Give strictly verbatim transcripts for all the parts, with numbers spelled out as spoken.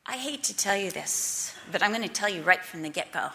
I hate to tell you this, but I'm going to tell you right from the get-go.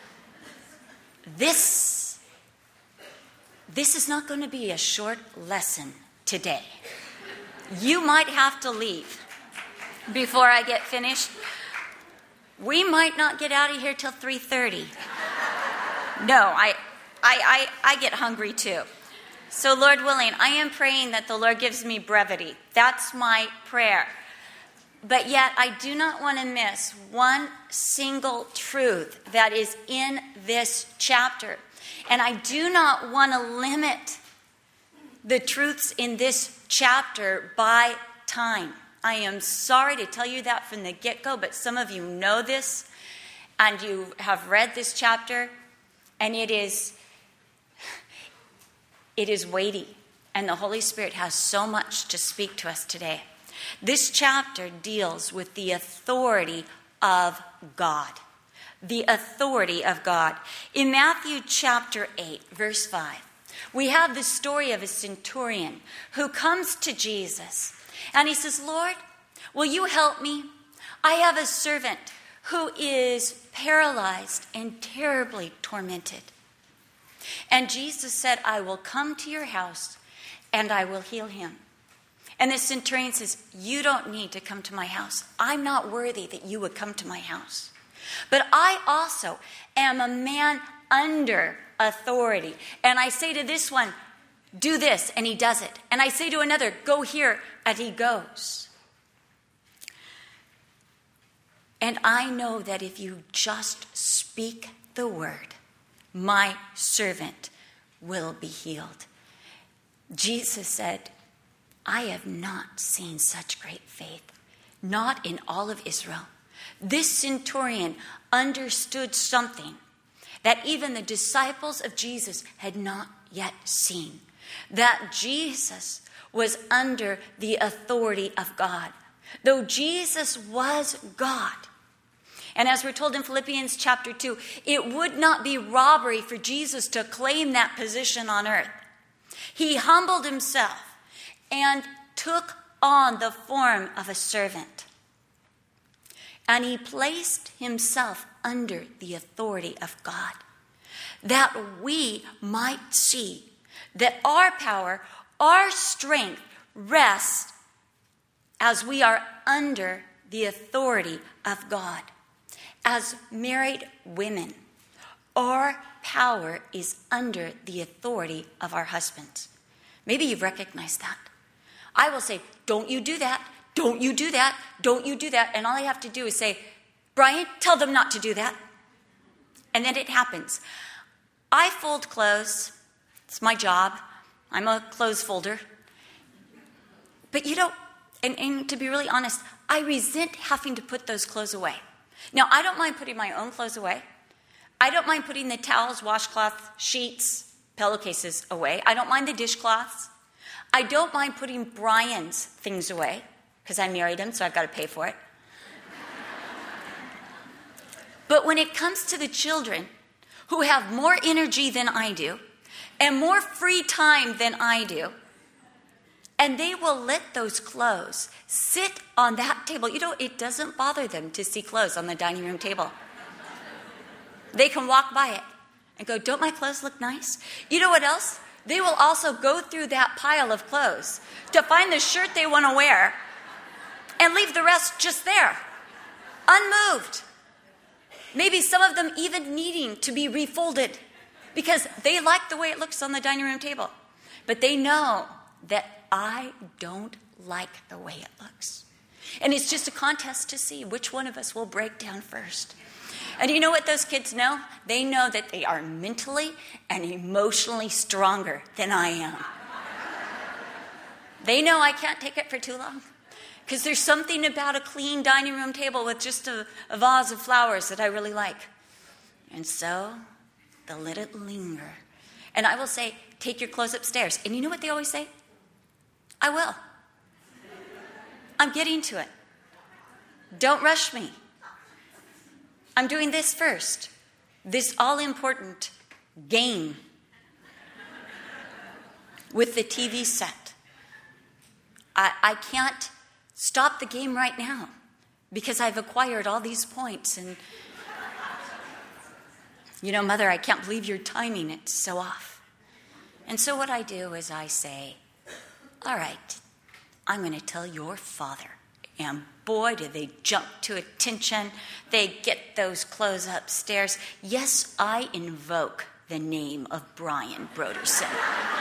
This, this is not going to be a short lesson today. You might have to leave before I get finished. We might not get out of here till three thirty. No, I, I, I, I get hungry too. So Lord willing, I am praying that the Lord gives me brevity. That's my prayer. But yet I do not want to miss one single truth that is in this chapter. And I do not want to limit the truths in this chapter by time. I am sorry to tell you that from the get-go, but some of you know this and you have read this chapter, and it is it is weighty, and the Holy Spirit has so much to speak to us today. This chapter deals with the authority of God. The authority of God. In Matthew chapter eight, verse five, we have the story of a centurion who comes to Jesus. And he says, Lord, will you help me? I have a servant who is paralyzed and terribly tormented. And Jesus said, I will come to your house and I will heal him. And the centurion says, you don't need to come to my house. I'm not worthy that you would come to my house. But I also am a man under authority. And I say to this one, do this, and he does it. And I say to another, go here, and he goes. And I know that if you just speak the word, my servant will be healed. Jesus said, I have not seen such great faith, not in all of Israel. This centurion understood something that even the disciples of Jesus had not yet seen. That Jesus was under the authority of God. Though Jesus was God. And as we're told in Philippians chapter two, it would not be robbery for Jesus to claim that position on earth. He humbled himself and took on the form of a servant. And he placed himself under the authority of God, that we might see that our power, our strength rests as we are under the authority of God. As married women, our power is under the authority of our husbands. Maybe you've recognized that. I will say, don't you do that, don't you do that, don't you do that. And all I have to do is say, Brian, tell them not to do that. And then it happens. I fold clothes. It's my job. I'm a clothes folder. But you know, and, and to be really honest, I resent having to put those clothes away. Now, I don't mind putting my own clothes away. I don't mind putting the towels, washcloth, sheets, pillowcases away. I don't mind the dishcloths. I don't mind putting Brian's things away, because I married him, so I've got to pay for it. But when it comes to the children who have more energy than I do and more free time than I do, and they will let those clothes sit on that table. You know, it doesn't bother them to see clothes on the dining room table. They can walk by it and go, don't my clothes look nice? You know what else? They will also go through that pile of clothes to find the shirt they want to wear and leave the rest just there, unmoved. Maybe some of them even needing to be refolded because they like the way it looks on the dining room table. But they know that I don't like the way it looks. And it's just a contest to see which one of us will break down first. And you know what those kids know? They know that they are mentally and emotionally stronger than I am. They know I can't take it for too long. Because there's something about a clean dining room table with just a, a vase of flowers that I really like. And so they'll let it linger. And I will say, take your clothes upstairs. And you know what they always say? I will. I'm getting to it. Don't rush me. I'm doing this first. This all-important game with the T V set. I, I can't stop the game right now because I've acquired all these points. And, you know, Mother, I can't believe you're timing it so off. And so what I do is I say, all right, I'm going to tell your father. And boy, do they jump to attention. They get those clothes upstairs. Yes, I invoke the name of Brian Broderson.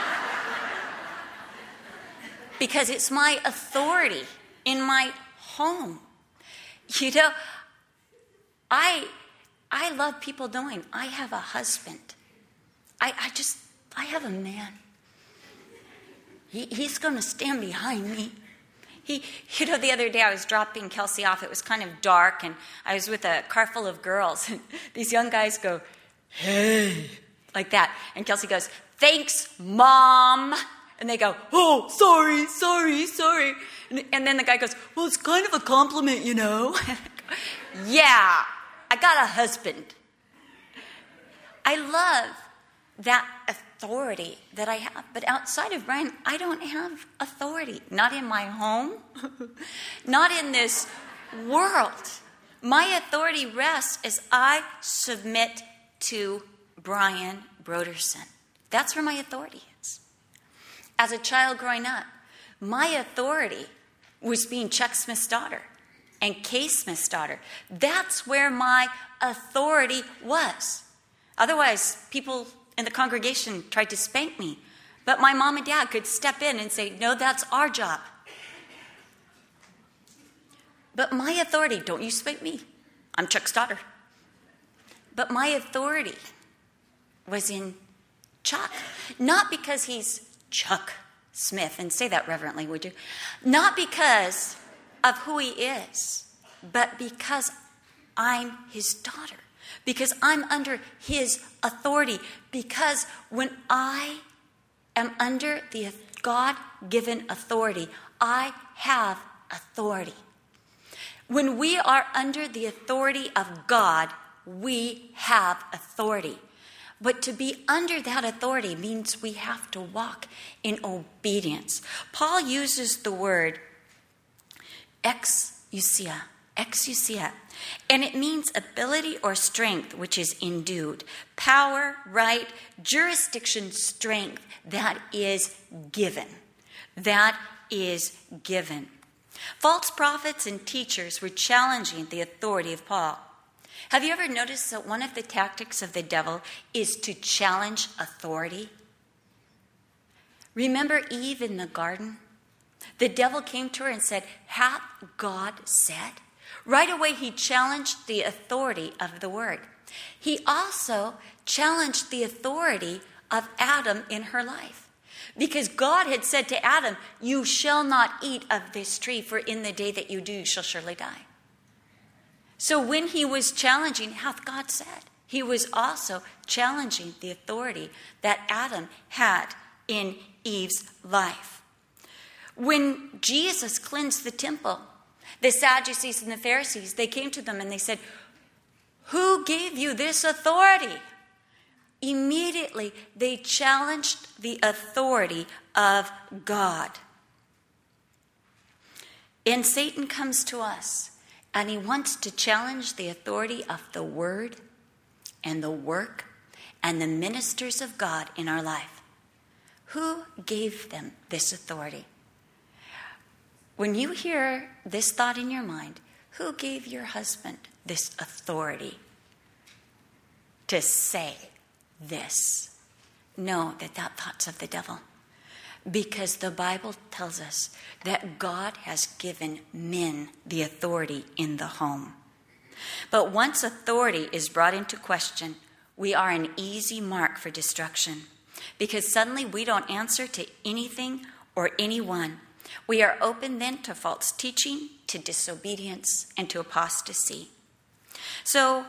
Because it's my authority in my home. You know, I I love people knowing I have a husband. I, I just, I have a man. He, he's going to stand behind me. He, you know, the other day I was dropping Kelsey off. It was kind of dark, and I was with a car full of girls. And these young guys go, hey, like that. And Kelsey goes, thanks, Mom. And they go, oh, sorry, sorry, sorry. And, and then the guy goes, well, it's kind of a compliment, you know. Yeah, I got a husband. I love that authority that I have. But outside of Brian, I don't have authority. Not in my home. Not in this world. My authority rests as I submit to Brian Broderson. That's where my authority is. As a child growing up, my authority was being Chuck Smith's daughter and Kay Smith's daughter. That's where my authority was. Otherwise, people in the congregation tried to spank me. But my mom and dad could step in and say, no, that's our job. But my authority, don't you spank me. I'm Chuck's daughter. But my authority was in Chuck. Not because he's Chuck Smith, and say that reverently, would you? Not because of who he is, but because I'm his daughter. Because I'm under his authority. Because when I am under the God-given authority, I have authority. When we are under the authority of God, we have authority. But to be under that authority means we have to walk in obedience. Paul uses the word exousia, exousia, and it means ability or strength which is endued, power, right, jurisdiction, strength that is given. That is given. False prophets and teachers were challenging the authority of Paul. Have you ever noticed that one of the tactics of the devil is to challenge authority? Remember Eve in the garden? The devil came to her and said, hath God said? Right away he challenged the authority of the word. He also challenged the authority of Adam in her life. Because God had said to Adam, you shall not eat of this tree, for in the day that you do, you shall surely die. So when he was challenging, hath God said, he was also challenging the authority that Adam had in Eve's life. When Jesus cleansed the temple, the Sadducees and the Pharisees, they came to them and they said, who gave you this authority? Immediately, they challenged the authority of God. And Satan comes to us. And he wants to challenge the authority of the word and the work and the ministers of God in our life. Who gave them this authority? When you hear this thought in your mind, who gave your husband this authority to say this? Know that that thought's of the devil. Because the Bible tells us that God has given men the authority in the home. But once authority is brought into question, we are an easy mark for destruction. Because suddenly we don't answer to anything or anyone. We are open then to false teaching, to disobedience, and to apostasy. So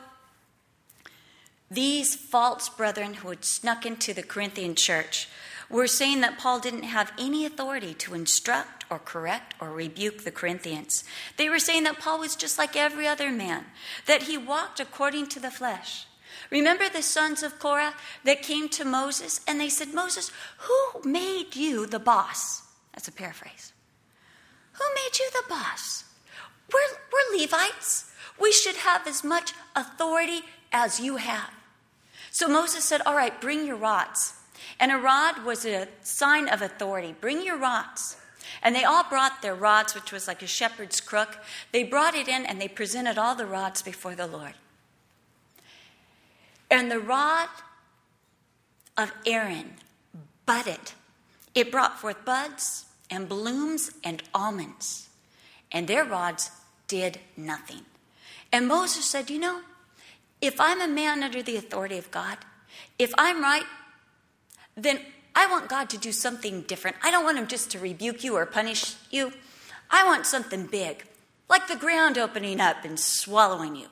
these false brethren who had snuck into the Corinthian church were saying that Paul didn't have any authority to instruct or correct or rebuke the Corinthians. They were saying that Paul was just like every other man, that he walked according to the flesh. Remember the sons of Korah that came to Moses and they said, Moses, who made you the boss? That's a paraphrase. Who made you the boss? We're, we're Levites. We should have as much authority as you have. So Moses said, all right, bring your rods. And a rod was a sign of authority. Bring your rods. And they all brought their rods, which was like a shepherd's crook. They brought it in and they presented all the rods before the Lord. And the rod of Aaron budded. It brought forth buds and blooms and almonds. And their rods did nothing. And Moses said, you know, if I'm a man under the authority of God, if I'm right, then I want God to do something different. I don't want him just to rebuke you or punish you. I want something big, like the ground opening up and swallowing you.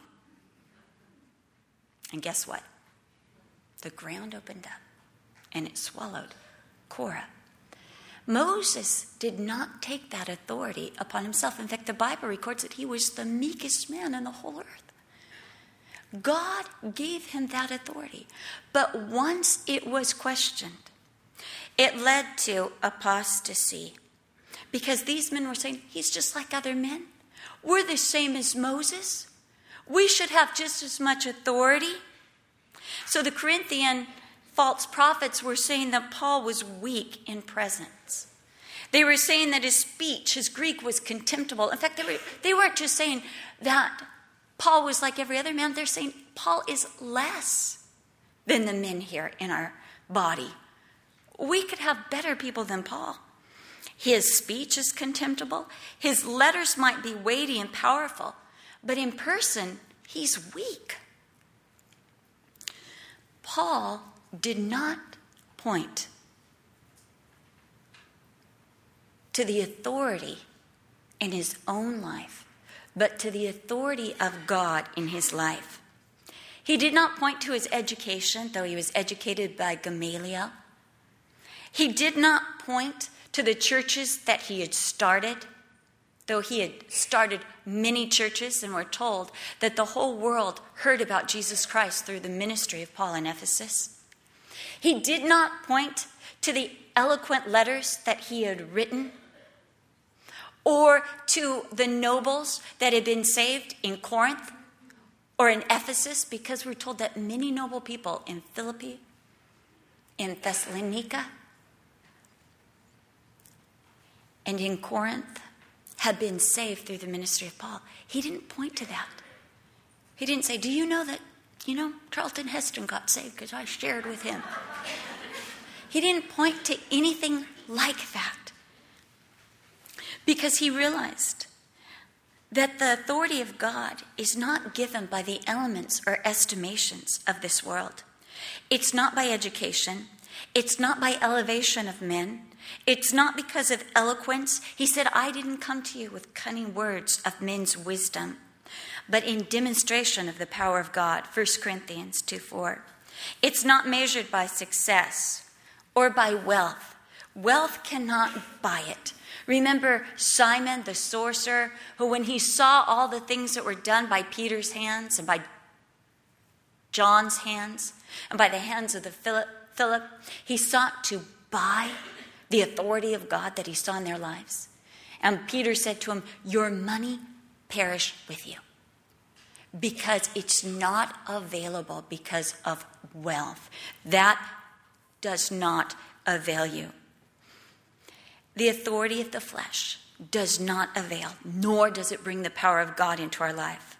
And guess what? The ground opened up and it swallowed Korah. Moses did not take that authority upon himself. In fact, the Bible records that he was the meekest man in the whole earth. God gave him that authority. But once it was questioned, it led to apostasy. Because these men were saying, he's just like other men. We're the same as Moses. We should have just as much authority. So the Corinthian false prophets were saying that Paul was weak in presence. They were saying that his speech, his Greek, was contemptible. In fact, they, were, they weren't just saying that Paul was like every other man. They're saying Paul is less than the men here in our body. We could have better people than Paul. His speech is contemptible. His letters might be weighty and powerful, but in person, he's weak. Paul did not point to the authority in his own life, but to the authority of God in his life. He did not point to his education, though he was educated by Gamaliel. He did not point to the churches that he had started, though he had started many churches, and we're told that the whole world heard about Jesus Christ through the ministry of Paul in Ephesus. He did not point to the eloquent letters that he had written, or to the nobles that had been saved in Corinth or in Ephesus, because we're told that many noble people in Philippi, in Thessalonica, and in Corinth had been saved through the ministry of Paul. He didn't point to that. He didn't say, do you know that, you know, Charlton Heston got saved because I shared with him. He didn't point to anything like that, because he realized that the authority of God is not given by the elements or estimations of this world. It's not by education. It's not by elevation of men. It's not because of eloquence. He said, I didn't come to you with cunning words of men's wisdom, but in demonstration of the power of God. First Corinthians two four. It's not measured by success or by wealth. Wealth cannot buy it. Remember Simon the sorcerer, who when he saw all the things that were done by Peter's hands and by John's hands and by the hands of the Philip, Philip, he sought to buy the authority of God that he saw in their lives. And Peter said to him, your money perish with you, because it's not available because of wealth. That does not avail you. The authority of the flesh does not avail, nor does it bring the power of God into our life.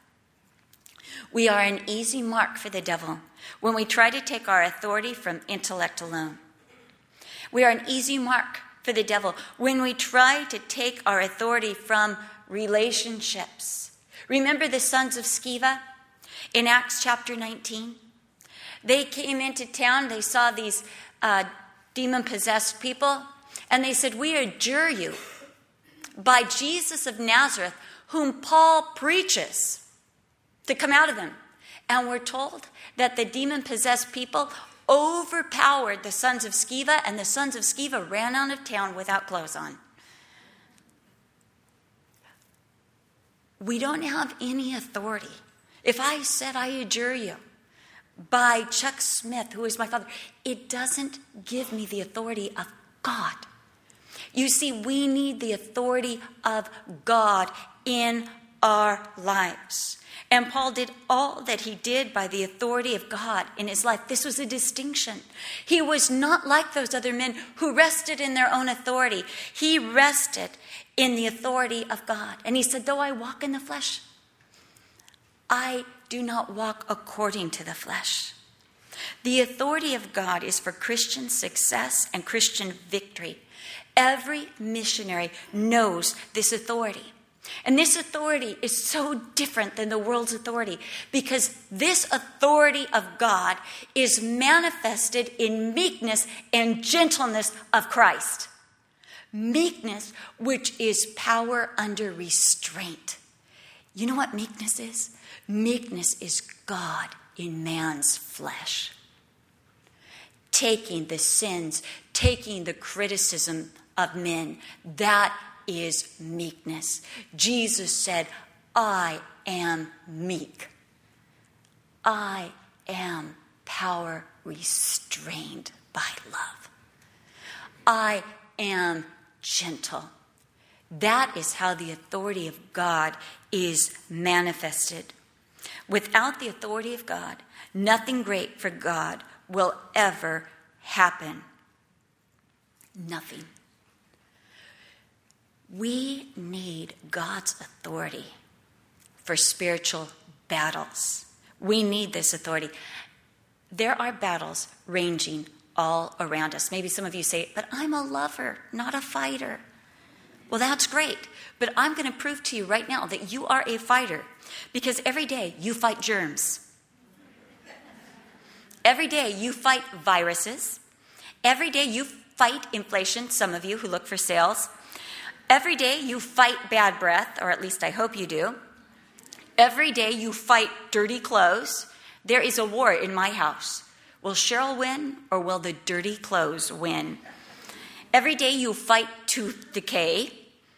We are an easy mark for the devil when we try to take our authority from intellect alone. We are an easy mark for the devil when we try to take our authority from relationships. Remember the sons of Sceva in Acts chapter nineteen? They came into town, they saw these uh, demon-possessed people, and they said, we adjure you by Jesus of Nazareth, whom Paul preaches, to come out of them. And we're told that the demon-possessed people overpowered the sons of Sceva, and the sons of Sceva ran out of town without clothes on. We don't have any authority. If I said, I adjure you by Chuck Smith, who is my father, it doesn't give me the authority of God. You see, we need the authority of God in our lives. And Paul did all that he did by the authority of God in his life. This was a distinction. He was not like those other men who rested in their own authority. He rested in the authority of God. And he said, though I walk in the flesh, I do not walk according to the flesh. The authority of God is for Christian success and Christian victory. Every missionary knows this authority. And this authority is so different than the world's authority because this authority of God is manifested in meekness and gentleness of Christ. Meekness, which is power under restraint. You know what meekness is? Meekness is God in man's flesh. Taking the sins, taking the criticism of men, that is meekness. Jesus said, I am meek. I am power restrained by love. I am gentle. That is how the authority of God is manifested. Without the authority of God, nothing great for God will ever happen. Nothing. We need God's authority for spiritual battles. We need this authority. There are battles ranging all around us. Maybe some of you say, but I'm a lover, not a fighter. Well, that's great. But I'm going to prove to you right now that you are a fighter because every day you fight germs. Every day you fight viruses. Every day you fight inflation, some of you who look for sales. Every day you fight bad breath, or at least I hope you do. Every day you fight dirty clothes. There is a war in my house. Will Cheryl win or will the dirty clothes win? Every day you fight tooth decay.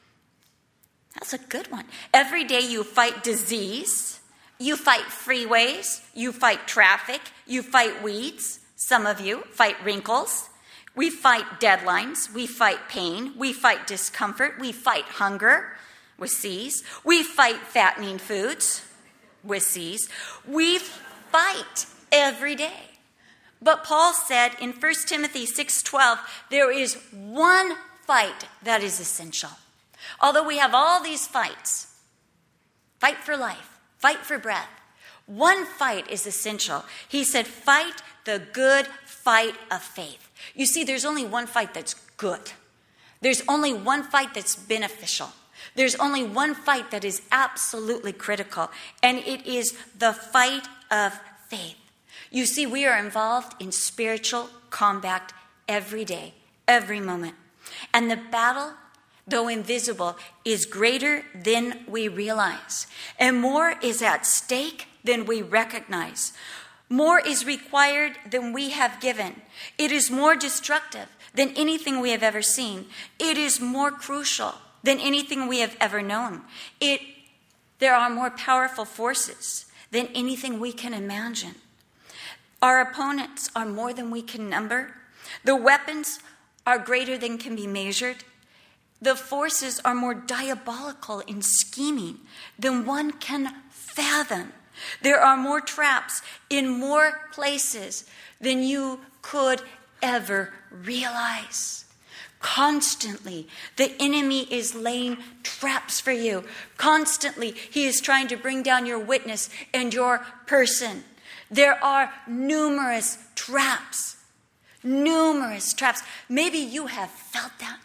That's a good one. Every day you fight disease. You fight freeways. You fight traffic. You fight weeds. Some of you fight wrinkles. We fight deadlines. We fight pain. We fight discomfort. We fight hunger with C's. We fight fattening foods with C's. We fight every day. But Paul said in First Timothy six twelve, there is one fight that is essential. Although we have all these fights, fight for life, fight for breath, one fight is essential. He said, fight the good fight of faith. You see, there's only one fight that's good. There's only one fight that's beneficial. There's only one fight that is absolutely critical, and it is the fight of faith. You see, we are involved in spiritual combat every day, every moment. And the battle, though invisible, is greater than we realize. And more is at stake than we recognize. More is required than we have given. It is more destructive than anything we have ever seen. It is more crucial than anything we have ever known. It, there are more powerful forces than anything we can imagine. Our opponents are more than we can number. The weapons are greater than can be measured. The forces are more diabolical in scheming than one can fathom. There are more traps in more places than you could ever realize. Constantly, the enemy is laying traps for you. Constantly, he is trying to bring down your witness and your person. There are numerous traps. Numerous traps. Maybe you have felt that.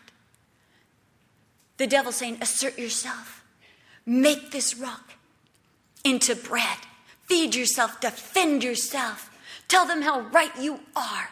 The devil saying, assert yourself. Make this rock into bread. Feed yourself. Defend yourself. Tell them how right you are.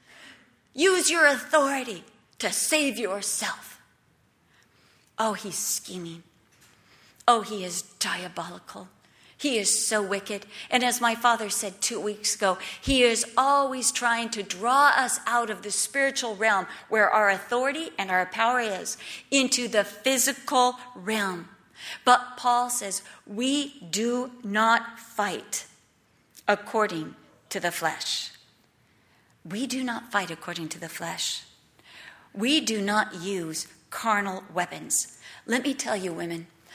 Use your authority to save yourself. Oh, he's scheming. Oh, he is diabolical. He is so wicked. And as my father said two weeks ago, he is always trying to draw us out of the spiritual realm where our authority and our power is into the physical realm. But Paul says, we do not fight according to the flesh. We do not fight according to the flesh. We do not use carnal weapons. Let me tell you, women,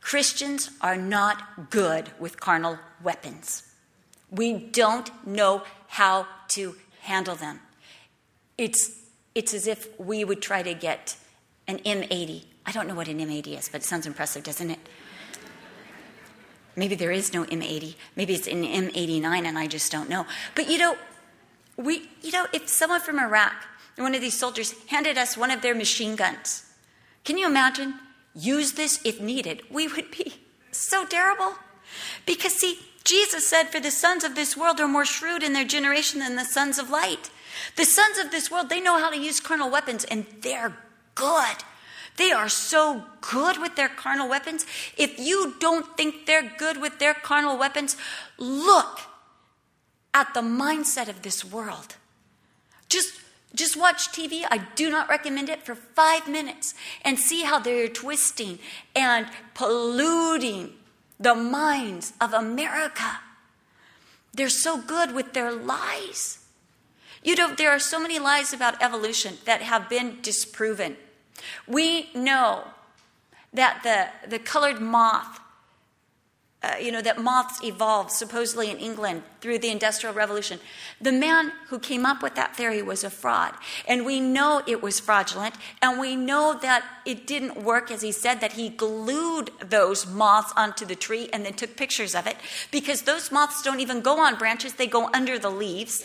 Christians are not good with carnal weapons. We don't know how to handle them. It's, it's as if we would try to get an M eighty. I don't know what an M eighty is, but it sounds impressive, doesn't it? Maybe there is no M eighty. Maybe it's an M eighty-nine and I just don't know. But you know, we, you know, if someone from Iraq, one of these soldiers, handed us one of their machine guns, can you imagine? Use this if needed. We would be so terrible. Because see, Jesus said, for the sons of this world are more shrewd in their generation than the sons of light. The sons of this world, they know how to use carnal weapons, and they're good. They are so good with their carnal weapons. If you don't think they're good with their carnal weapons, look at the mindset of this world. Just, just watch T V. I do not recommend it for five minutes and see how they're twisting and polluting the minds of America. They're so good with their lies. You know, there are so many lies about evolution that have been disproven. We know that the, the colored moth, uh, you know, that moths evolved supposedly in England through the Industrial Revolution. The man who came up with that theory was a fraud. And we know it was fraudulent. And we know that it didn't work, as he said, that he glued those moths onto the tree and then took pictures of it. Because those moths don't even go on branches. They go under the leaves.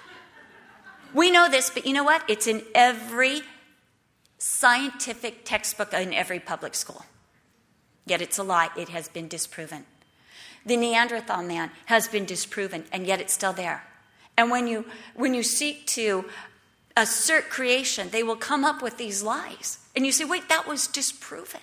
We know this, but you know what? It's in every scientific textbook in every public school. Yet it's a lie. It has been disproven. The Neanderthal man has been disproven, and yet it's still there. And when you when you seek to assert creation, they will come up with these lies. And you say, wait, that was disproven.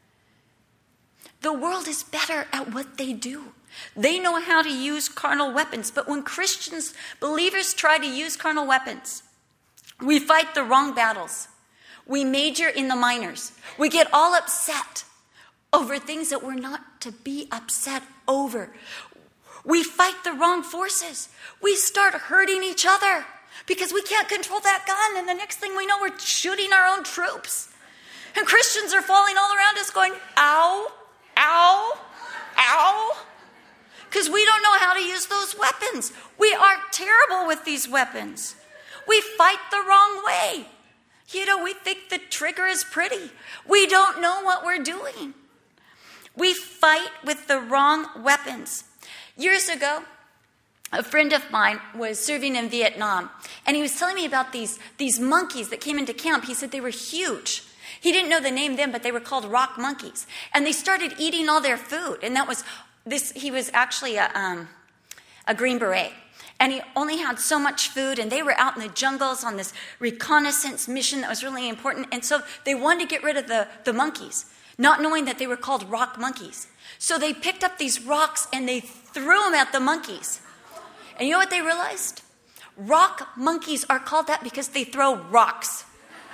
The world is better at what they do. They know how to use carnal weapons. But when Christians, believers try to use carnal weapons, we fight the wrong battles. We major in the minors. We get all upset over things that we're not to be upset over. We fight the wrong forces. We start hurting each other because we can't control that gun. And the next thing we know, we're shooting our own troops. And Christians are falling all around us going, ow, ow, ow. Because we don't know how to use those weapons. We are terrible with these weapons. We fight the wrong way. You know, we think the trigger is pretty. We don't know what we're doing. We fight with the wrong weapons. Years ago, a friend of mine was serving in Vietnam, and he was telling me about these, these monkeys that came into camp. He said they were huge. He didn't know the name then, but they were called rock monkeys. And they started eating all their food, and that was this. He was actually a, um, a Green Beret. And he only had so much food, and they were out in the jungles on this reconnaissance mission that was really important. And so they wanted to get rid of the, the monkeys, not knowing that they were called rock monkeys. So they picked up these rocks and they threw them at the monkeys. And you know what they realized? Rock monkeys are called that because they throw rocks.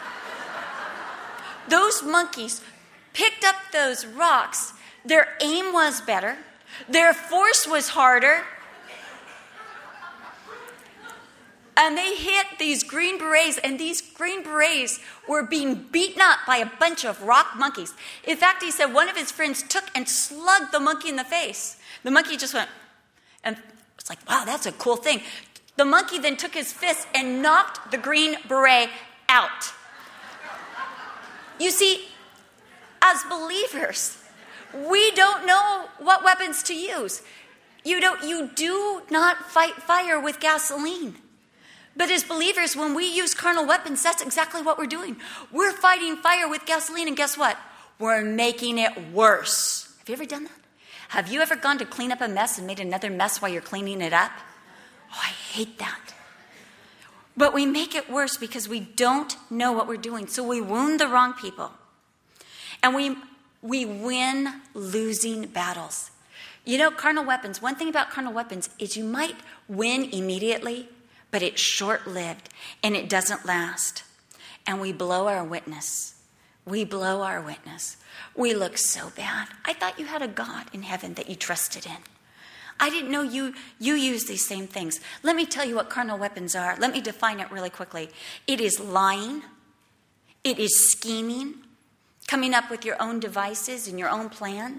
Those monkeys picked up those rocks. Their aim was better. Their force was harder. And they hit these Green Berets, and these Green Berets were being beaten up by a bunch of rock monkeys. In fact, he said one of his friends took and slugged the monkey in the face. The monkey just went, and it's like, wow, that's a cool thing. The monkey then took his fist and knocked the Green Beret out. You see, as believers, we don't know what weapons to use. You don't, you do not fight fire with gasoline. But as believers, when we use carnal weapons, that's exactly what we're doing. We're fighting fire with gasoline, and guess what? We're making it worse. Have you ever done that? Have you ever gone to clean up a mess and made another mess while you're cleaning it up? Oh, I hate that. But we make it worse because we don't know what we're doing. So we wound the wrong people. And we, we win losing battles. You know, carnal weapons, one thing about carnal weapons is you might win immediately, but it's short-lived, and it doesn't last. And we blow our witness. We blow our witness. We look so bad. I thought you had a God in heaven that you trusted in. I didn't know you, you use these same things. Let me tell you what carnal weapons are. Let me define it really quickly. It is lying. It is scheming, coming up with your own devices and your own plans.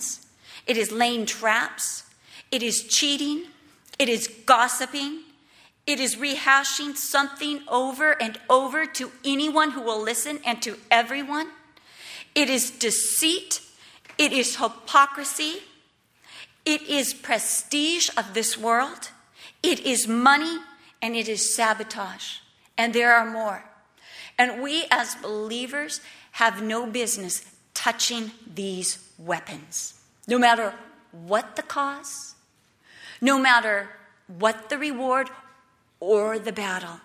It is laying traps. It is cheating. It is gossiping. It is rehashing something over and over to anyone who will listen and to everyone. It is deceit. It is hypocrisy. It is prestige of this world. It is money, and it is sabotage. And there are more. And we as believers have no business touching these weapons. No matter what the cause, no matter what the reward or the battle.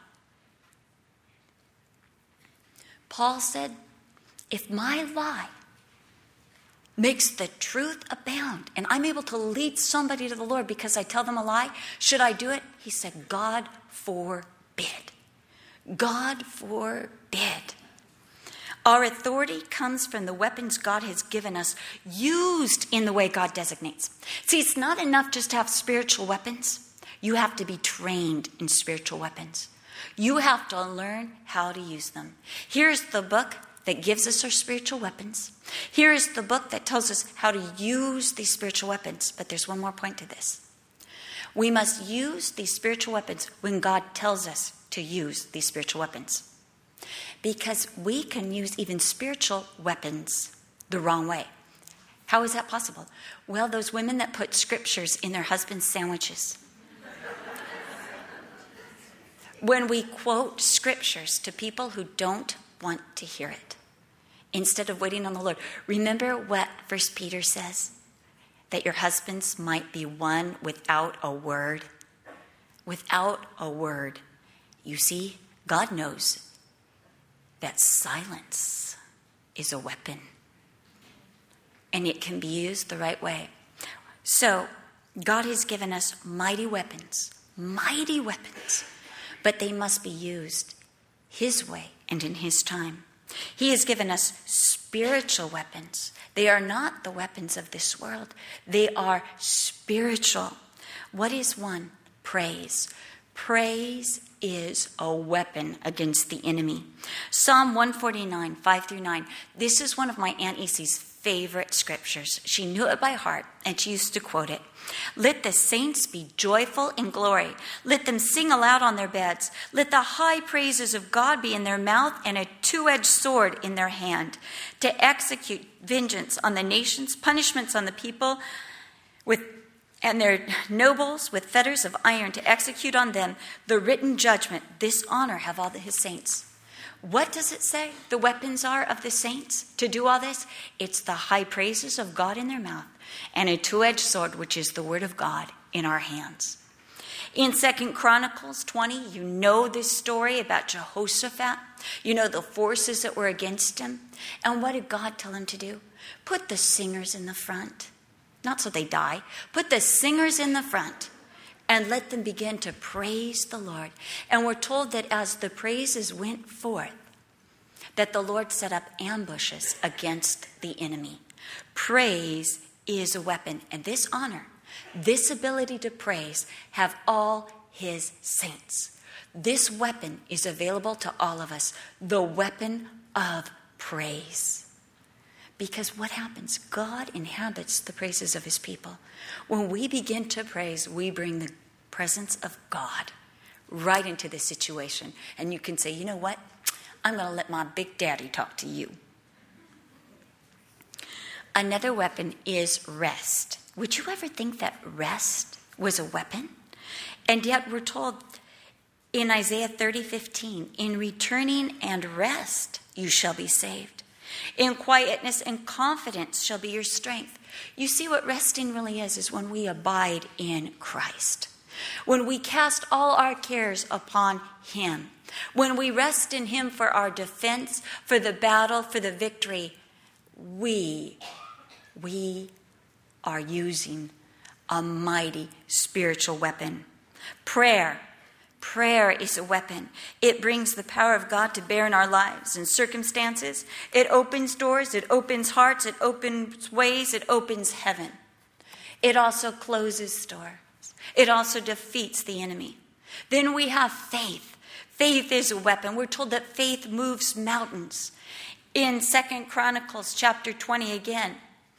Paul said, if my lie makes the truth abound, and I'm able to lead somebody to the Lord because I tell them a lie, should I do it? He said, God forbid. God forbid. Our authority comes from the weapons God has given us, used in the way God designates. See, it's not enough just to have spiritual weapons. You have to be trained in spiritual weapons. You have to learn how to use them. Here's the book that gives us our spiritual weapons. Here is the book that tells us how to use these spiritual weapons. But there's one more point to this. We must use these spiritual weapons when God tells us to use these spiritual weapons. Because we can use even spiritual weapons the wrong way. How is that possible? Well, those women that put scriptures in their husbands' sandwiches. When we quote scriptures to people who don't want to hear it, instead of waiting on the Lord. Remember what First Peter says? That your husbands might be won without a word. Without a word. You see, God knows that silence is a weapon. And it can be used the right way. So, God has given us mighty weapons. Mighty weapons. But they must be used His way and in His time. He has given us spiritual weapons. They are not the weapons of this world. They are spiritual. What is one? Praise. Praise is a weapon against the enemy. Psalm one forty-nine, five through nine. This is one of my Aunt Isie's favorite scriptures. She knew it by heart, and she used to quote it. Let the saints be joyful in glory. Let them sing aloud on their beds. Let the high praises of God be in their mouth and a two-edged sword in their hand, to execute vengeance on the nations, punishments on the people, with and their nobles with fetters of iron, to execute on them the written judgment. This honor have all his saints. What does it say the weapons are of the saints to do all this? It's the high praises of God in their mouth and a two-edged sword, which is the word of God, in our hands. In Second Chronicles twenty, you know this story about Jehoshaphat. You know the forces that were against him. And what did God tell him to do? Put the singers in the front. Not so they die. Put the singers in the front and let them begin to praise the Lord. And we're told that as the praises went forth, that the Lord set up ambushes against the enemy. Praise is a weapon. And this honor, this ability to praise, have all his saints. This weapon is available to all of us. The weapon of praise. Because what happens? God inhabits the praises of his people. When we begin to praise, we bring the presence of God right into the situation. And you can say, you know what? I'm going to let my big daddy talk to you. Another weapon is rest. Would you ever think that rest was a weapon? And yet we're told in Isaiah thirty fifteen, in returning and rest you shall be saved. In quietness and confidence shall be your strength. You see, what resting really is, is when we abide in Christ. When we cast all our cares upon him. When we rest in him for our defense, for the battle, for the victory, we, we are using a mighty spiritual weapon. Prayer. Prayer is a weapon. It brings the power of God to bear in our lives and circumstances. It opens doors, it opens hearts, it opens ways, it opens heaven. It also closes doors. It also defeats the enemy. Then we have faith. Faith is a weapon. We're told that faith moves mountains. In Second Chronicles chapter twenty again,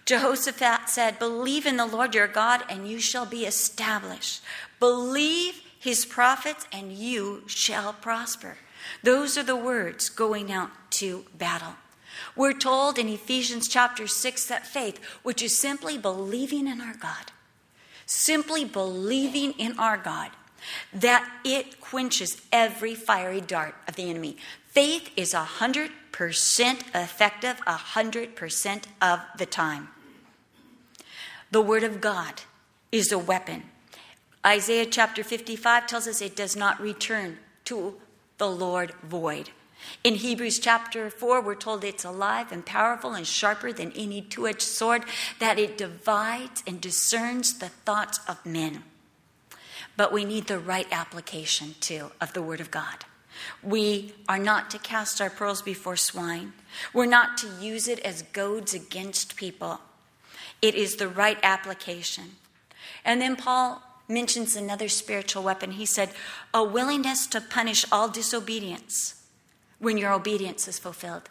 Jehoshaphat said, believe in the Lord your God and you shall be established. Believe his prophets and you shall prosper. Those are the words going out to battle. We're told in Ephesians chapter six that faith, which is simply believing in our God, simply believing in our God, that it quenches every fiery dart of the enemy. Faith is one hundred percent effective one hundred percent of the time. The word of God is a weapon. Isaiah chapter fifty-five tells us it does not return to the Lord void. In Hebrews chapter four, we're told it's alive and powerful and sharper than any two-edged sword, that it divides and discerns the thoughts of men. But we need the right application, too, of the word of God. We are not to cast our pearls before swine. We're not to use it as goads against people. It is the right application. And then Paul mentions another spiritual weapon. He said, a willingness to punish all disobedience when your obedience is fulfilled.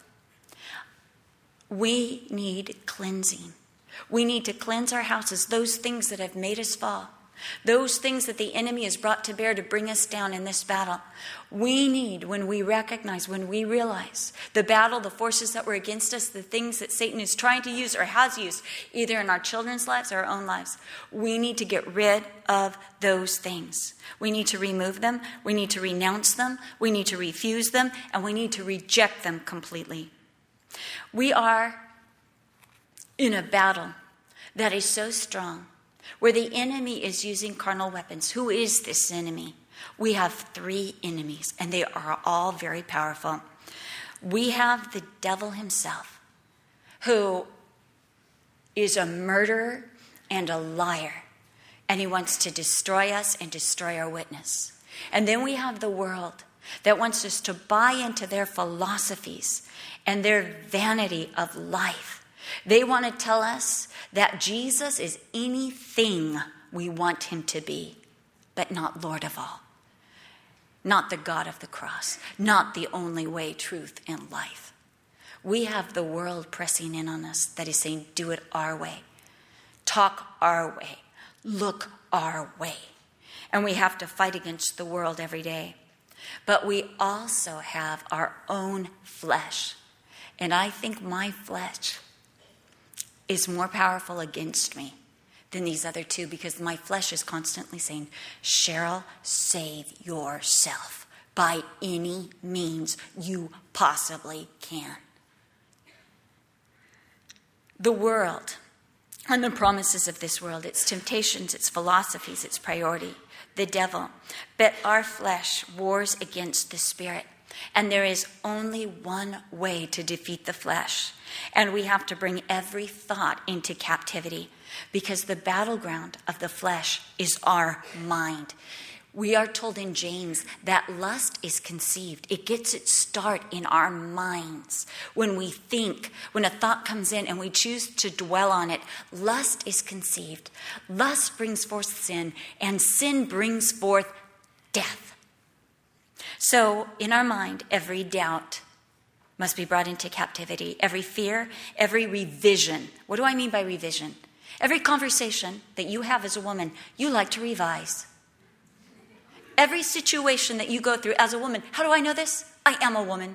We need cleansing. We need to cleanse our houses, those things that have made us fall, those things that the enemy has brought to bear to bring us down in this battle. We need, when we recognize, when we realize the battle, the forces that were against us, the things that Satan is trying to use or has used, either in our children's lives or our own lives, we need to get rid of those things. We need to remove them. We need to renounce them. We need to refuse them. And we need to reject them completely. We are in a battle that is so strong, where the enemy is using carnal weapons. Who is this enemy? We have three enemies, and they are all very powerful. We have the devil himself, who is a murderer and a liar, and he wants to destroy us and destroy our witness. And then we have the world that wants us to buy into their philosophies and their vanity of life. They want to tell us that Jesus is anything we want him to be, but not Lord of all, not the God of the cross, not the only way, truth, and life. We have the world pressing in on us that is saying, do it our way, talk our way, look our way. And we have to fight against the world every day. But we also have our own flesh. And I think my flesh is more powerful against me than these other two, because my flesh is constantly saying, Cheryl, save yourself by any means you possibly can. The world and the promises of this world, its temptations, its philosophies, its priority, the devil. But our flesh wars against the spirit. And there is only one way to defeat the flesh. And we have to bring every thought into captivity, because the battleground of the flesh is our mind. We are told in James that lust is conceived. It gets its start in our minds. When we think, when a thought comes in and we choose to dwell on it, lust is conceived. Lust brings forth sin, and sin brings forth death. So in our mind, every doubt must be brought into captivity. Every fear, every revision. What do I mean by revision? Every conversation that you have as a woman, you like to revise. Every situation that you go through as a woman, how do I know this? I am a woman.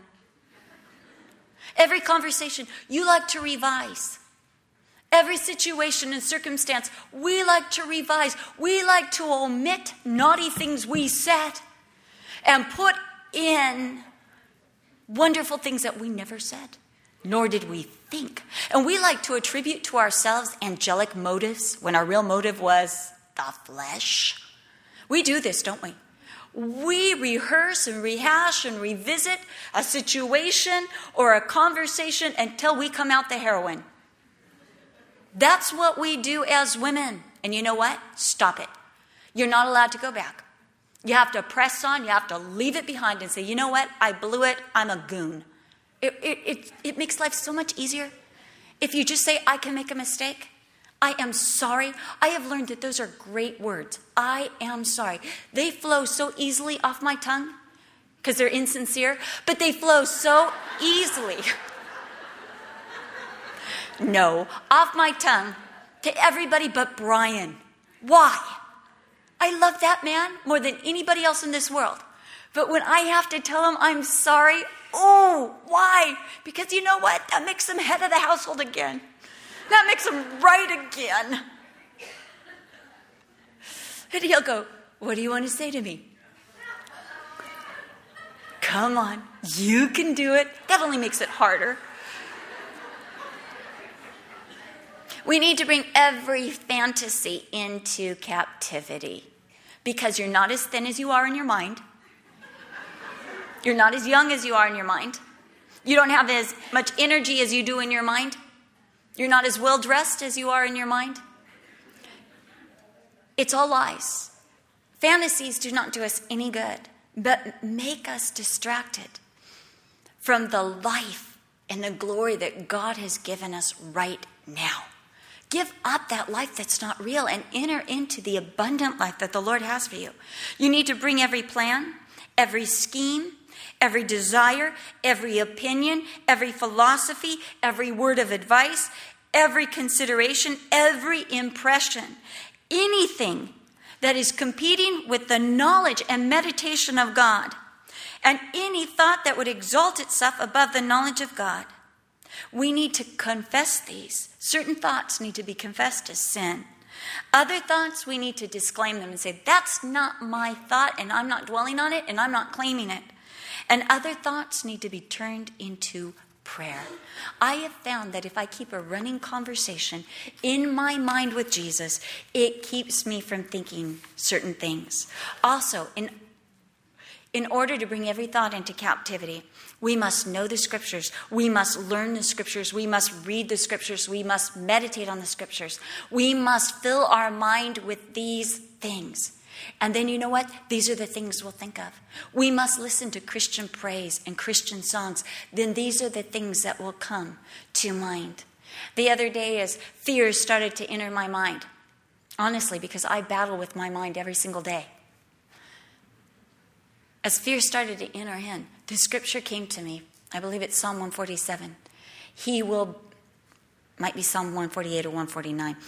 Every conversation, you like to revise. Every situation and circumstance, we like to revise. We like to omit naughty things we said and put in wonderful things that we never said, nor did we think. And we like to attribute to ourselves angelic motives when our real motive was the flesh. We do this, don't we? We rehearse and rehash and revisit a situation or a conversation until we come out the heroine. That's what we do as women. And you know what? Stop it. You're not allowed to go back. You have to press on. You have to leave it behind and say, you know what? I blew it. I'm a goon. It, it, it, it makes life so much easier. If you just say, I can make a mistake. I am sorry. I have learned that those are great words. I am sorry. They flow so easily off my tongue because they're insincere, but they flow so easily. No, off my tongue to everybody but Brian. Why? I love that man more than anybody else in this world. But when I have to tell him I'm sorry, oh, why? Because you know what? That makes him head of the household again. That makes him right again. And he'll go, what do you want to say to me? Come on, you can do it. That only makes it harder. We need to bring every fantasy into captivity because you're not as thin as you are in your mind. You're not as young as you are in your mind. You don't have as much energy as you do in your mind. You're not as well dressed as you are in your mind. It's all lies. Fantasies do not do us any good, but make us distracted from the life and the glory that God has given us right now. Give up that life that's not real and enter into the abundant life that the Lord has for you. You need to bring every plan, every scheme, every desire, every opinion, every philosophy, every word of advice, every consideration, every impression, anything that is competing with the knowledge and meditation of God, and any thought that would exalt itself above the knowledge of God. We need to confess these. Certain thoughts need to be confessed as sin. Other thoughts, we need to disclaim them and say, that's not my thought, and I'm not dwelling on it, and I'm not claiming it. And other thoughts need to be turned into prayer. I have found that if I keep a running conversation in my mind with Jesus, it keeps me from thinking certain things. Also, in In order to bring every thought into captivity, we must know the scriptures. We must learn the scriptures. We must read the scriptures. We must meditate on the scriptures. We must fill our mind with these things. And then you know what? These are the things we'll think of. We must listen to Christian praise and Christian songs. Then these are the things that will come to mind. The other day, as fears started to enter my mind, honestly, because I battle with my mind every single day. As fear started to enter in, the scripture came to me. I believe it's Psalm one forty-seven. He will, might be Psalm one forty-eight or one forty-nine.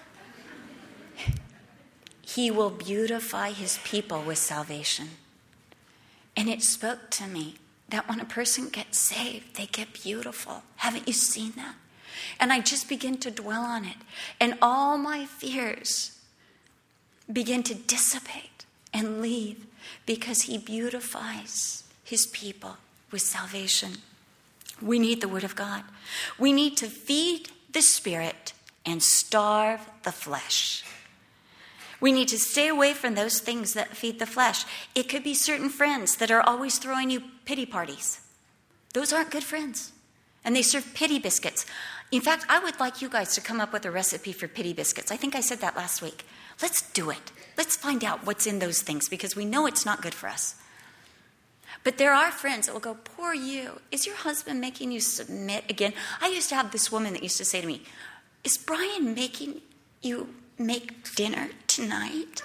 He will beautify his people with salvation. And it spoke to me that when a person gets saved, they get beautiful. Haven't you seen that? And I just begin to dwell on it. And all my fears begin to dissipate and leave. Because he beautifies his people with salvation. We need the word of God. We need to feed the spirit and starve the flesh. We need to stay away from those things that feed the flesh. It could be certain friends that are always throwing you pity parties. Those aren't good friends. And they serve pity biscuits. In fact, I would like you guys to come up with a recipe for pity biscuits. I think I said that last week. Let's do it. Let's find out what's in those things because we know it's not good for us. But there are friends that will go, poor you. Is your husband making you submit again? I used to have this woman that used to say to me, is Brian making you make dinner tonight?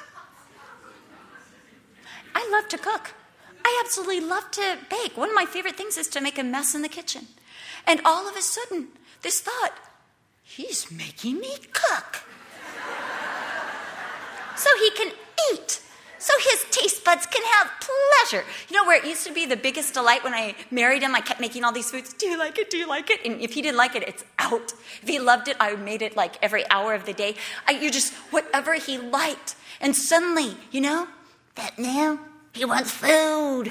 I love to cook. I absolutely love to bake. One of my favorite things is to make a mess in the kitchen. And all of a sudden, this thought, he's making me cook. So he can eat. So his taste buds can have pleasure. You know where it used to be the biggest delight when I married him, I kept making all these foods. Do you like it? Do you like it? And if he didn't like it, it's out. If he loved it, I made it like every hour of the day. I, you just, whatever he liked. And suddenly, you know, that now he wants food.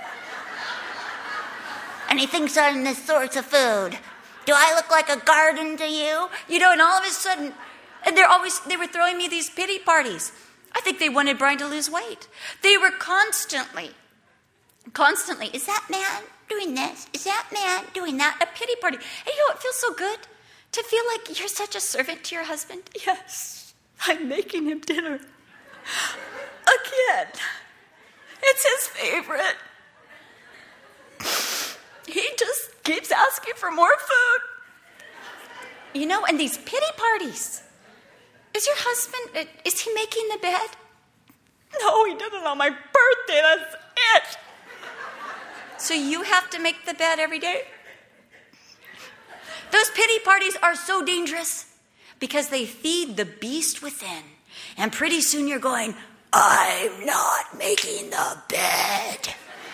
And he thinks I'm this sort of food. Do I look like a garden to you? You know, and all of a sudden, and they're always, they were throwing me these pity parties. I think they wanted Brian to lose weight. They were constantly, constantly, is that man doing this? Is that man doing that? A pity party. And you know, it feels so good to feel like you're such a servant to your husband. Yes, I'm making him dinner. Again. It's his favorite. He just keeps asking for more food. You know, and these pity parties. Is your husband, is he making the bed? No, he doesn't on my birthday, that's it. So you have to make the bed every day? Those pity parties are so dangerous because they feed the beast within. And pretty soon you're going, I'm not making the bed.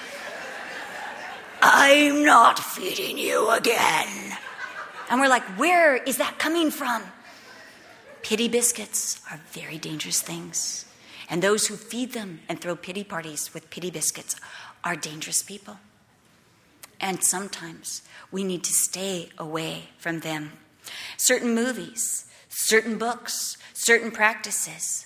I'm not feeding you again. And we're like, where is that coming from? Pity biscuits are very dangerous things. And those who feed them and throw pity parties with pity biscuits are dangerous people. And sometimes we need to stay away from them. Certain movies, certain books, certain practices,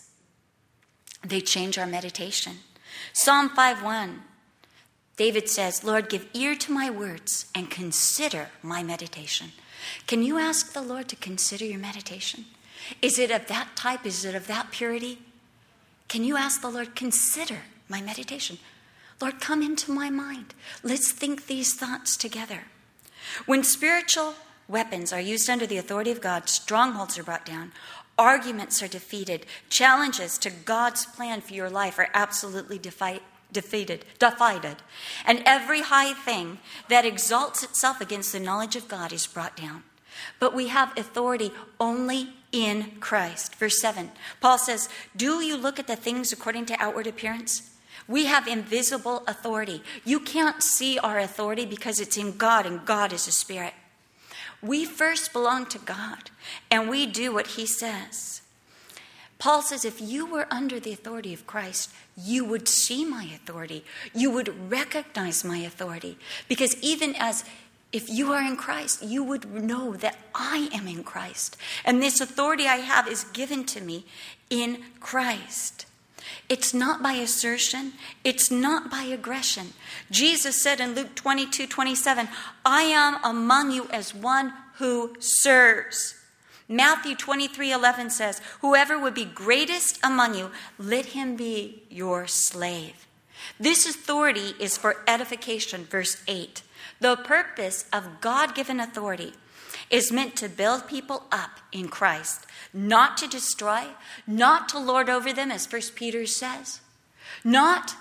they change our meditation. Psalm five one, David says, Lord, give ear to my words and consider my meditation. Can you ask the Lord to consider your meditation? Is it of that type? Is it of that purity? Can you ask the Lord, consider my meditation? Lord, come into my mind. Let's think these thoughts together. When spiritual weapons are used under the authority of God, strongholds are brought down, arguments are defeated, challenges to God's plan for your life are absolutely defi- defeated, defied, and every high thing that exalts itself against the knowledge of God is brought down. But we have authority only in Christ. Verse seven, Paul says, do you look at the things according to outward appearance? We have invisible authority. You can't see our authority because it's in God, and God is a spirit. We first belong to God, and we do what he says. Paul says, if you were under the authority of Christ, you would see my authority. You would recognize my authority. Because even as if you are in Christ, you would know that I am in Christ. And this authority I have is given to me in Christ. It's not by assertion. It's not by aggression. Jesus said in Luke twenty-two twenty-seven, I am among you as one who serves. Matthew twenty-three eleven says, whoever would be greatest among you, let him be your slave. This authority is for edification, verse eight. The purpose of God-given authority is meant to build people up in Christ, not to destroy, not to lord over them, as First Peter says, not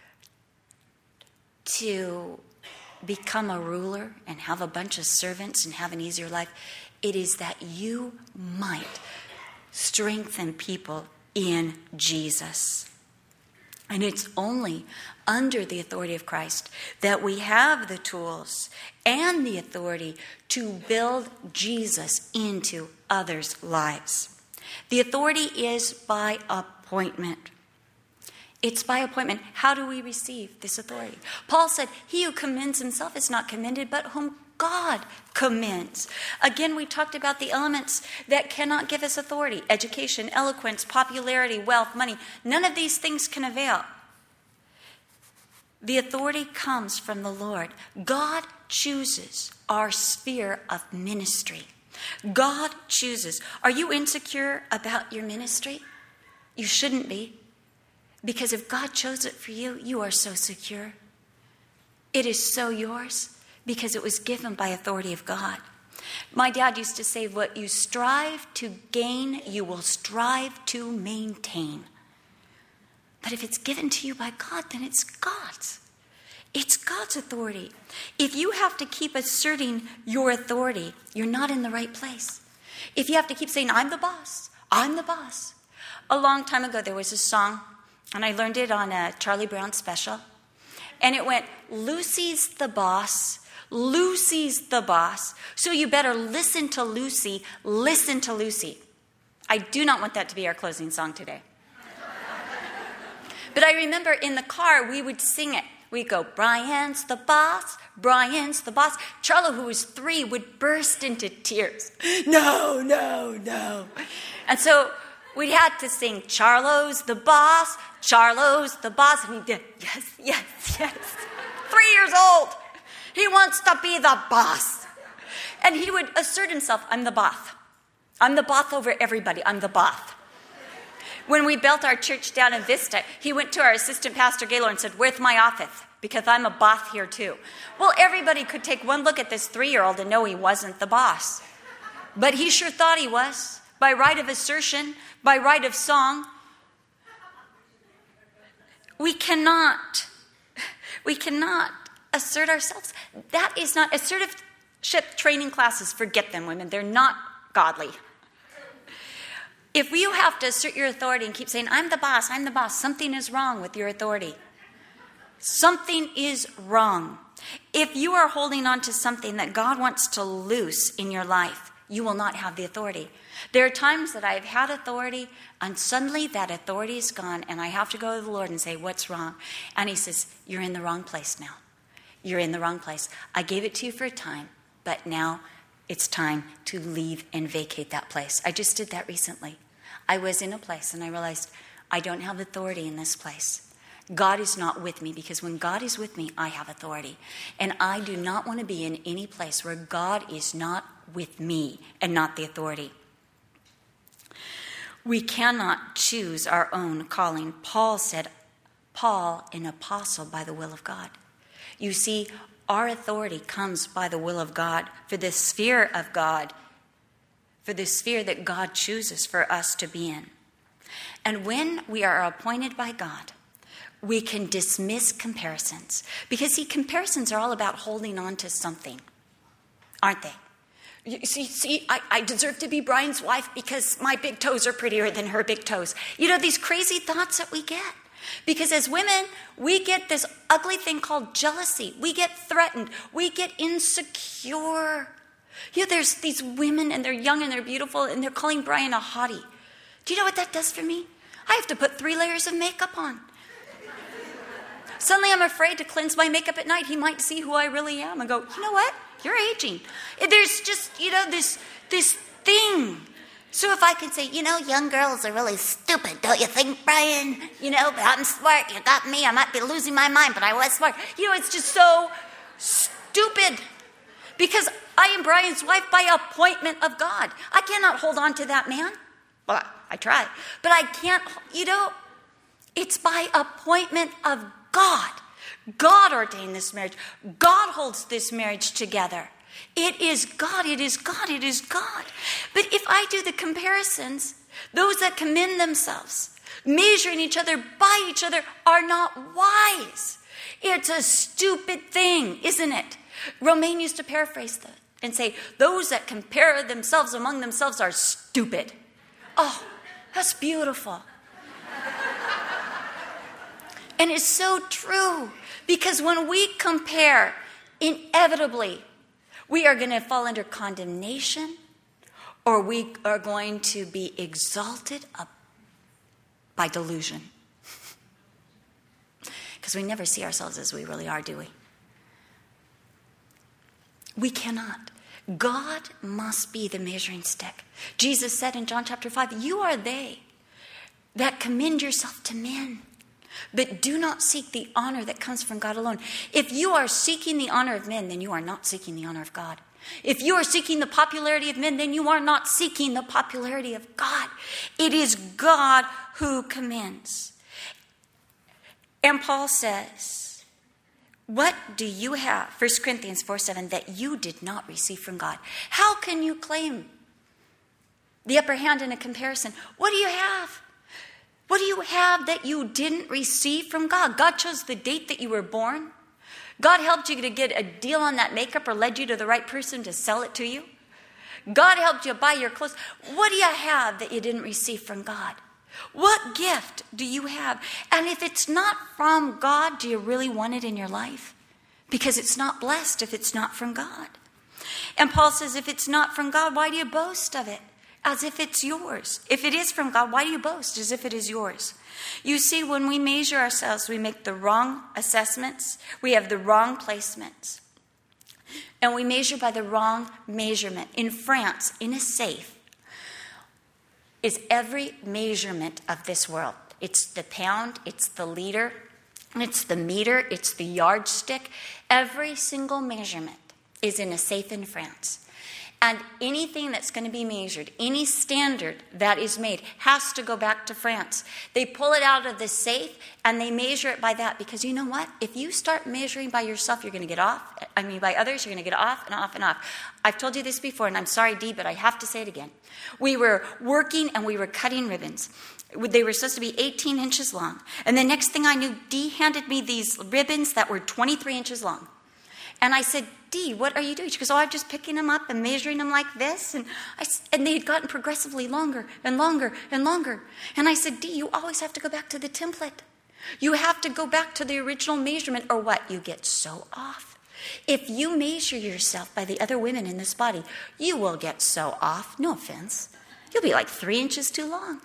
to become a ruler and have a bunch of servants and have an easier life. It is that you might strengthen people in Jesus. And it's only under the authority of Christ that we have the tools and the authority to build Jesus into others' lives. The authority is by appointment. It's by appointment. How do we receive this authority? Paul said, he who commends himself is not commended, but whom God commends. Again, we talked about the elements that cannot give us authority. Education, eloquence, popularity, wealth, money. None of these things can avail. The authority comes from the Lord. God chooses our sphere of ministry. God chooses. Are you insecure about your ministry? You shouldn't be. Because if God chose it for you, you are so secure. It is so yours because it was given by authority of God. My dad used to say, what you strive to gain, you will strive to maintain. But if it's given to you by God, then it's God's. It's God's authority. If you have to keep asserting your authority, you're not in the right place. If you have to keep saying, I'm the boss, I'm the boss. A long time ago, there was a song, and I learned it on a Charlie Brown special. And it went, Lucy's the boss, Lucy's the boss, so you better listen to Lucy, listen to Lucy. I do not want that to be our closing song today. But I remember in the car, we would sing it. We'd go, Brian's the boss, Brian's the boss. Charlo, who was three, would burst into tears. No, no, no. And so we had to sing, Charlo's the boss, Charlo's the boss. And he did, yes, yes, yes. Three years old. He wants to be the boss. And he would assert himself, I'm the boss. I'm the boss over everybody. I'm the boss. When we built our church down in Vista, he went to our assistant pastor, Gaylord, and said, where's my office? Because I'm a boss here too. Well, everybody could take one look at this three-year-old and know he wasn't the boss. But he sure thought he was. By right of assertion, by right of song. We cannot, we cannot assert ourselves. That is not, assertive training classes, forget them, women. They're not godly. If you have to assert your authority and keep saying, I'm the boss, I'm the boss, something is wrong with your authority. Something is wrong. If you are holding on to something that God wants to loose in your life, you will not have the authority. There are times that I've had authority and suddenly that authority is gone and I have to go to the Lord and say, what's wrong? And he says, you're in the wrong place now. You're in the wrong place. I gave it to you for a time, but now it's time to leave and vacate that place. I just did that recently. I was in a place and I realized I don't have authority in this place. God is not with me, because when God is with me, I have authority. And I do not want to be in any place where God is not with me and not the authority. We cannot choose our own calling. Paul said, Paul, an apostle by the will of God. You see, our authority comes by the will of God for the sphere of God, for the sphere that God chooses for us to be in. And when we are appointed by God, we can dismiss comparisons. Because, see, comparisons are all about holding on to something, aren't they? You see, see I, I deserve to be Brian's wife because my big toes are prettier than her big toes. You know, these crazy thoughts that we get. Because as women, we get this ugly thing called jealousy. We get threatened. We get insecure. You know, there's these women, and they're young and they're beautiful, and they're calling Brian a hottie. Do you know what that does for me? I have to put three layers of makeup on. Suddenly I'm afraid to cleanse my makeup at night. He might see who I really am and go, you know what? You're aging. There's just, you know, this this thing. So if I could say, you know, young girls are really stupid, don't you think, Brian? You know, but I'm smart. You got me. I might be losing my mind, but I was smart. You know, it's just so stupid. Because I am Brian's wife by appointment of God. I cannot hold on to that man. Well, I try. But I can't, you know, it's by appointment of God. God ordained this marriage. God holds this marriage together. It is God, it is God, it is God. But if I do the comparisons, those that commend themselves, measuring each other by each other, are not wise. It's a stupid thing, isn't it? Romaine used to paraphrase that and say, those that compare themselves among themselves are stupid. Oh, that's beautiful. And it's so true, because when we compare, inevitably, we are going to fall under condemnation, or we are going to be exalted up by delusion. Because we never see ourselves as we really are, do we? We cannot. God must be the measuring stick. Jesus said in John chapter five, you are they that commend yourself to men, but do not seek the honor that comes from God alone. If you are seeking the honor of men, then you are not seeking the honor of God. If you are seeking the popularity of men, then you are not seeking the popularity of God. It is God who commends. And Paul says, what do you have, First Corinthians four seven, that you did not receive from God? How can you claim the upper hand in a comparison? What do you have? What do you have that you didn't receive from God? God chose the date that you were born. God helped you to get a deal on that makeup or led you to the right person to sell it to you. God helped you buy your clothes. What do you have that you didn't receive from God? What gift do you have? And if it's not from God, do you really want it in your life? Because it's not blessed if it's not from God. And Paul says, if it's not from God, why do you boast of it? As if it's yours. If it is from God, why do you boast as if it is yours? You see, when we measure ourselves, we make the wrong assessments. We have the wrong placements. And we measure by the wrong measurement. In France, in a safe, is every measurement of this world. It's the pound, it's the liter, it's the meter, it's the yardstick. Every single measurement is in a safe in France. And anything that's going to be measured, any standard that is made, has to go back to France. They pull it out of the safe and they measure it by that. Because you know what? If you start measuring by yourself, you're going to get off. I mean, by others, you're going to get off and off and off. I've told you this before, and I'm sorry, Dee, but I have to say it again. We were working and we were cutting ribbons. They were supposed to be eighteen inches long. And the next thing I knew, Dee handed me these ribbons that were twenty-three inches long. And I said, Dee, what are you doing? She goes, oh, I'm just picking them up and measuring them like this. And I, and they had gotten progressively longer and longer and longer. And I said, Dee, you always have to go back to the template. You have to go back to the original measurement, or what? You get so off. If you measure yourself by the other women in this body, you will get so off. No offense. You'll be like three inches too long.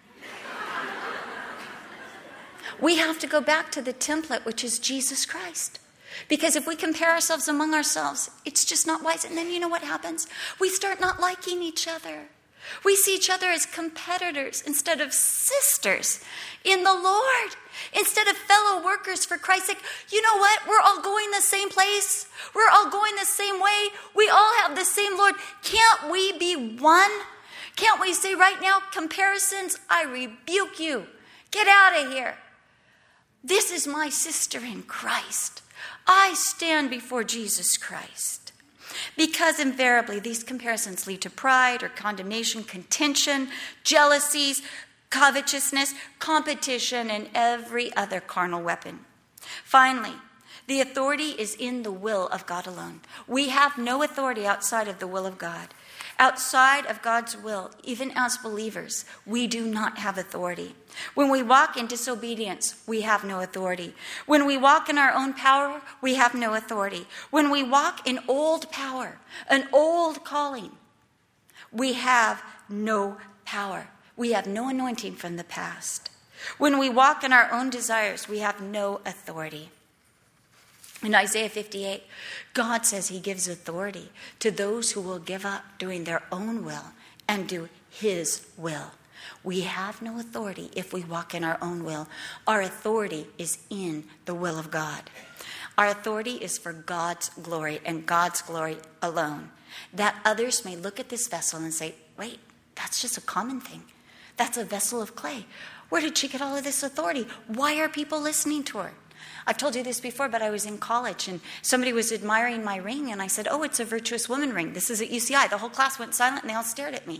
We have to go back to the template, which is Jesus Christ. Because if we compare ourselves among ourselves, it's just not wise. And then you know what happens? We start not liking each other. We see each other as competitors instead of sisters in the Lord, instead of fellow workers for Christ's sake. You know what? We're all going the same place. We're all going the same way. We all have the same Lord. Can't we be one? Can't we say right now, comparisons, I rebuke you. Get out of here. This is my sister in Christ. I stand before Jesus Christ. Because invariably these comparisons lead to pride or condemnation, contention, jealousies, covetousness, competition, and every other carnal weapon. Finally, the authority is in the will of God alone. We have no authority outside of the will of God. Outside of God's will, even as believers, we do not have authority. When we walk in disobedience, we have no authority. When we walk in our own power, we have no authority. When we walk in old power, an old calling, we have no power. We have no anointing from the past. When we walk in our own desires, we have no authority. In Isaiah fifty-eight, God says he gives authority to those who will give up doing their own will and do his will. We have no authority if we walk in our own will. Our authority is in the will of God. Our authority is for God's glory and God's glory alone. That others may look at this vessel and say, wait, that's just a common thing. That's a vessel of clay. Where did she get all of this authority? Why are people listening to her? I've told you this before, but I was in college and somebody was admiring my ring and I said, oh, it's a virtuous woman ring. This is at U C I. The whole class went silent and they all stared at me.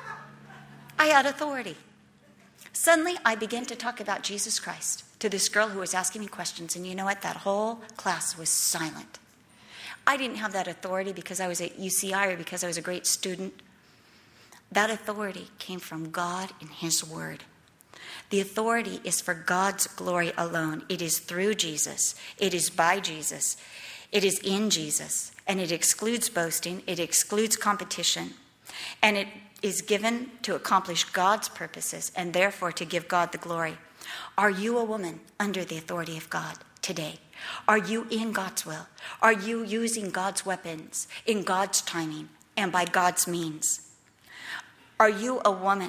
I had authority. Suddenly, I began to talk about Jesus Christ to this girl who was asking me questions, and you know what? That whole class was silent. I didn't have that authority because I was at U C I or because I was a great student. That authority came from God and his word. The authority is for God's glory alone. It is through Jesus. It is by Jesus. It is in Jesus. And it excludes boasting. It excludes competition. And it is given to accomplish God's purposes and therefore to give God the glory. Are you a woman under the authority of God today? Are you in God's will? Are you using God's weapons in God's timing and by God's means? Are you a woman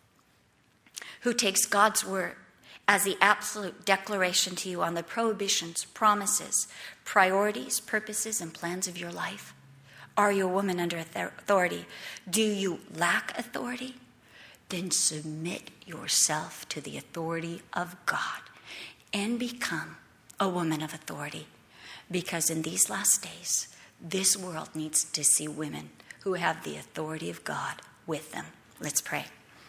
who takes God's word as the absolute declaration to you on the prohibitions, promises, priorities, purposes, and plans of your life? Are you a woman under authority? Do you lack authority? Then submit yourself to the authority of God and become a woman of authority. Because in these last days, this world needs to see women who have the authority of God with them. Let's pray.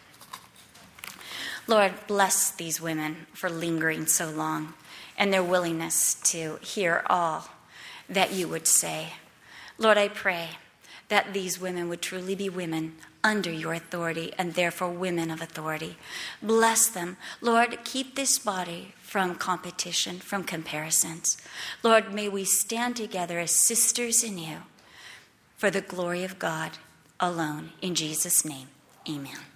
Lord, bless these women for lingering so long and their willingness to hear all that you would say. Lord, I pray that these women would truly be women under your authority and therefore women of authority. Bless them. Lord, keep this body from competition, from comparisons. Lord, may we stand together as sisters in you for the glory of God alone. In Jesus' name, amen.